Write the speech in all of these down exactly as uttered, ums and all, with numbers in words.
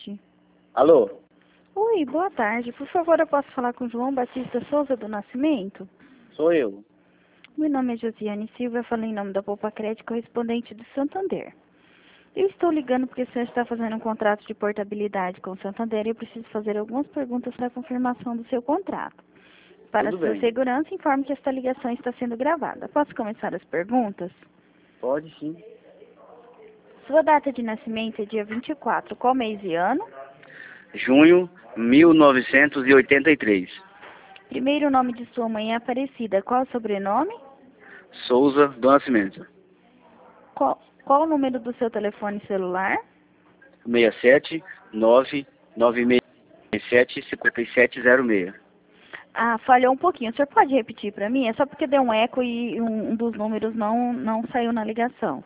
tarde. Alô? Oi, boa tarde. Por favor, eu posso falar com João Batista Souza do Nascimento? Sou eu. Meu nome é Josiane Silva, eu falo em nome da Poupa Crédito, correspondente do Santander. Eu estou ligando porque o senhor está fazendo um contrato de portabilidade com o Santander e eu preciso fazer algumas perguntas para a confirmação do seu contrato. Para Tudo sua bem. segurança, informe que esta ligação está sendo gravada. Posso começar as perguntas? Pode sim. Sua data de nascimento é dia vinte e quatro, qual mês e ano? Junho mil novecentos e oitenta e três. Primeiro nome de sua mãe é Aparecida, qual o sobrenome? Souza do Nascimento. Qual, qual o número do seu telefone celular? seis sete nove nove seis sete cinco sete zero seis. Ah, falhou um pouquinho. O senhor pode repetir para mim? É só porque deu um eco e um, um dos números não, não saiu na ligação.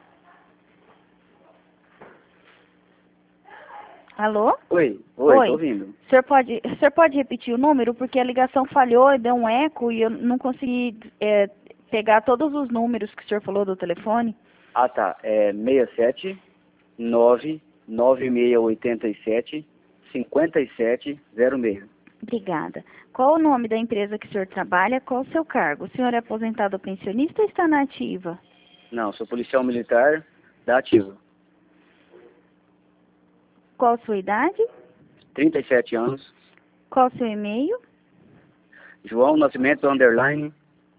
Alô? Oi, oi, tô Oi. ouvindo. O senhor pode, o senhor pode repetir o número? Porque a ligação falhou e deu um eco e eu não consegui é, pegar todos os números que o senhor falou do telefone. Ah, tá. É seis sete nove nove seis oito sete cinco sete zero seis. Obrigada. Qual o nome da empresa que o senhor trabalha? Qual o seu cargo? O senhor é aposentado ou pensionista ou está na ativa? Não, sou policial militar da Ativa. Qual a sua idade? trinta e sete anos. Qual o seu e-mail? João Nascimento underline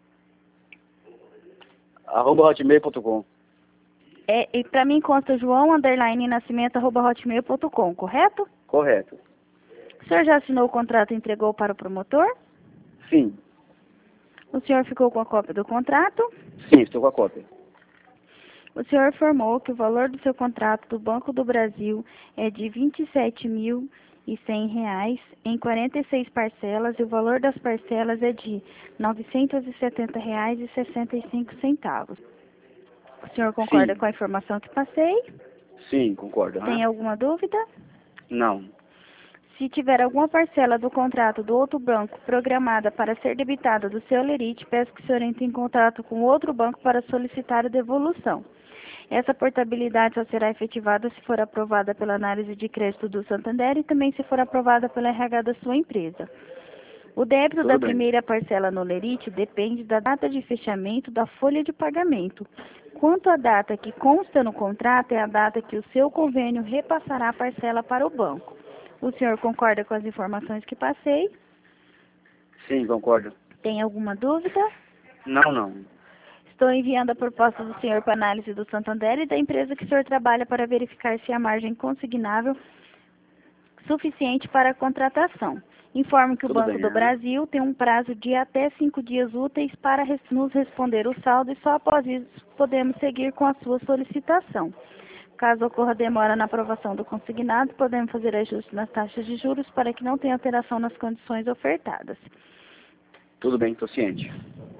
arroba hotmail ponto com. É, e para mim consta João underline nascimento arroba hotmail ponto com, correto? Correto. O senhor já assinou o contrato e entregou para o promotor? Sim. O senhor ficou com a cópia do contrato? Sim, estou com a cópia. O senhor informou que o valor do seu contrato do Banco do Brasil é de vinte e sete mil e cem reais em quarenta e seis parcelas e o valor das parcelas é de novecentos e setenta reais e sessenta e cinco centavos. O senhor concorda Sim. com a informação que passei? Sim, concordo. Tem Aham. alguma dúvida? Não. Se tiver alguma parcela do contrato do outro banco programada para ser debitada do seu lerite, peço que o senhor entre em contato com outro banco para solicitar a devolução. Essa portabilidade só será efetivada se for aprovada pela análise de crédito do Santander e também se for aprovada pela R H da sua empresa. O débito Tudo da bem. primeira parcela no lerite depende da data de fechamento da folha de pagamento. Quanto à data que consta no contrato, é a data que o seu convênio repassará a parcela para o banco. O senhor concorda com as informações que passei? Sim, concordo. Tem alguma dúvida? Não, não. Estou enviando a proposta do senhor para análise do Santander e da empresa que o senhor trabalha para verificar se há margem consignável suficiente para a contratação. Informo que o Tudo Banco bem, do aham. Brasil tem um prazo de até cinco dias úteis para res- nos responder o saldo e só após isso podemos seguir com a sua solicitação. Caso ocorra demora na aprovação do consignado, podemos fazer ajustes nas taxas de juros para que não tenha alteração nas condições ofertadas. Tudo bem, estou ciente.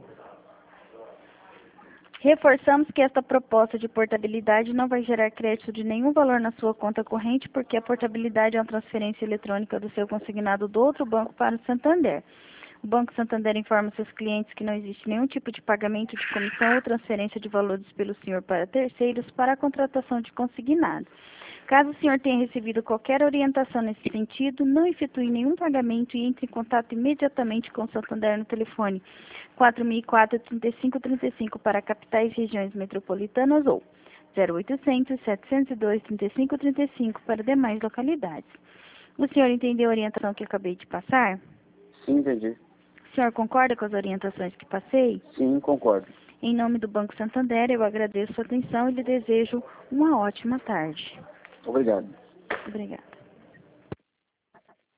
Reforçamos que esta proposta de portabilidade não vai gerar crédito de nenhum valor na sua conta corrente, porque a portabilidade é uma transferência eletrônica do seu consignado do outro banco para o Santander. O Banco Santander informa seus clientes que não existe nenhum tipo de pagamento de comissão ou transferência de valores pelo senhor para terceiros para a contratação de consignado. Caso o senhor tenha recebido qualquer orientação nesse sentido, não efetue nenhum pagamento e entre em contato imediatamente com o Santander no telefone quatro mil e quatro, trinta e cinco trinta e cinco para capitais e regiões metropolitanas ou zero oitocentos, setecentos e dois, trinta e cinco trinta e cinco para demais localidades. O senhor entendeu a orientação que eu acabei de passar? Sim, entendi. O senhor concorda com as orientações que passei? Sim, concordo. Em nome do Banco Santander, eu agradeço a atenção e lhe desejo uma ótima tarde. Obrigado. Obrigada.